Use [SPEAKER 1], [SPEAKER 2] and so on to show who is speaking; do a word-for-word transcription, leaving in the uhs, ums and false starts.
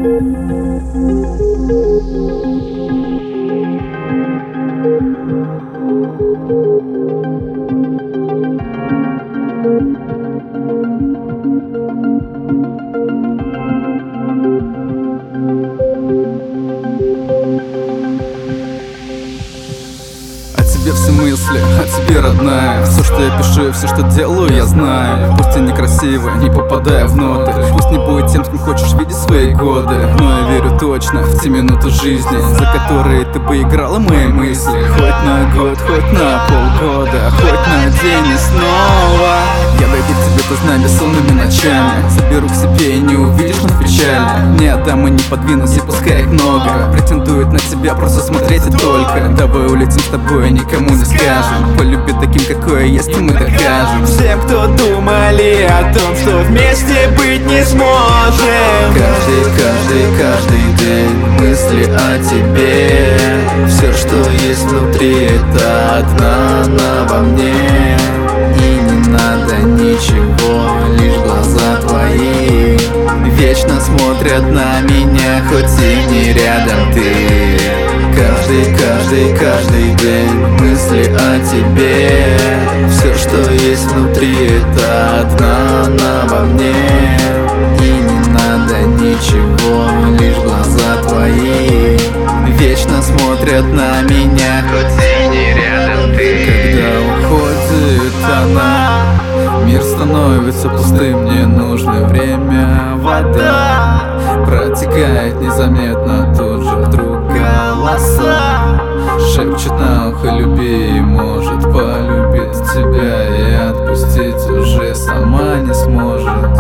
[SPEAKER 1] Все мысли о тебе, родная. Все, что я пишу, все, что делаю, я знаю. Пусть и некрасиво, не попадая в ноты. Пусть не будет тем, с кем хочешь видеть свои годы. Но я верю точно в те минуты жизни, за которые ты поиграла мои мысли. Хоть на год, хоть на полгода, хоть на день и снова. Я дойду к тебе, ты знай, бессонными ночами. Заберу к себе и не увидишь, но печально. Не отдам и не подвинусь, и пускай их много претендует на тебя, просто смотреть и только. Давай улетим с тобой, никому не скажем. Полюби таким, какой я есть, и мы докажем
[SPEAKER 2] всем, кто думали о том, что вместе быть не сможем.
[SPEAKER 1] Каждый, каждый, каждый день мысли о тебе. Все, что есть внутри, это одна она во мне. И не надо ничего, лишь глаза твои вечно смотрят на меня, хоть и не рядом ты. Каждый, каждый, каждый день мысли о тебе. Все, что есть внутри, это одна она во мне. И не надо ничего, лишь глаза твои вечно смотрят на меня, хоть и не рядом ты. Когда уходит она, мир становится пустым, мне нужно время. Вода протекает незаметно, тут же вдруг голоса шепчет на ухо: люби, и может полюбить тебя и отпустить уже сама не сможет.